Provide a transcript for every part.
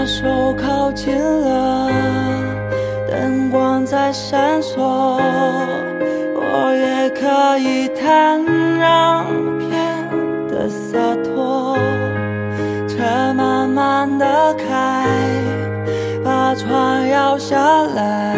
把手靠近了，灯光在闪烁，我也可以坦然变得洒脱。车慢慢地开，把窗摇下来，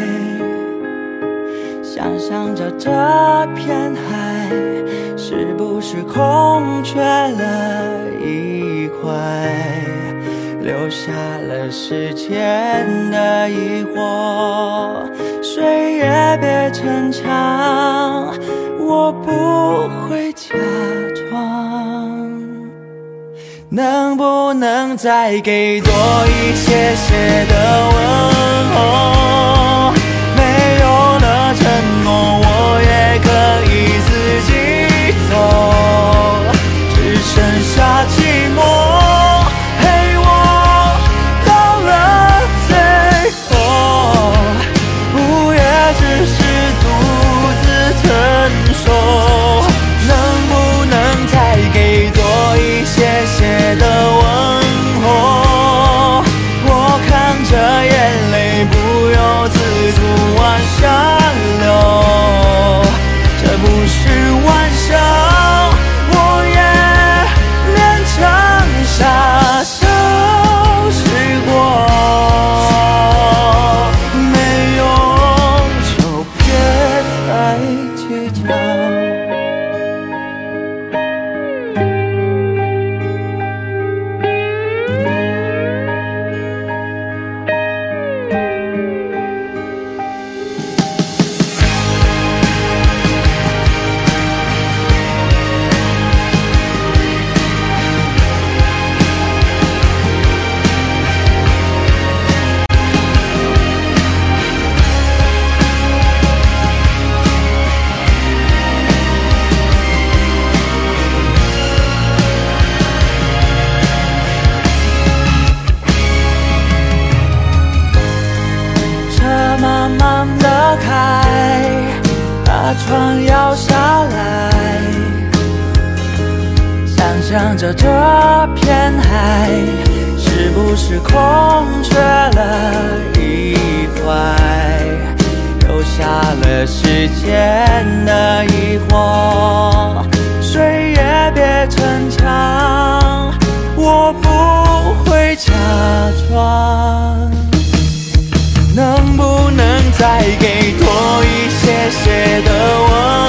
想象着这片海是不是空缺了一块，留下了时间的疑惑。谁也别逞强，我不会假装。能不能再给多一些些的问候？没有了承诺，我也可以自己走，只剩下寂寞陪我到了最后。不也只是独自承受？能不能再给多一些些的问候？我看着眼泪不由自主往下流，这不是玩笑，我也勉强傻笑试过，没用就别太计较。慢慢地开，把窗摇下来，想象着这片海是不是空缺了一块，留下了时间的疑惑。谁也别逞强，我不会假装。能不能再给多一些些的问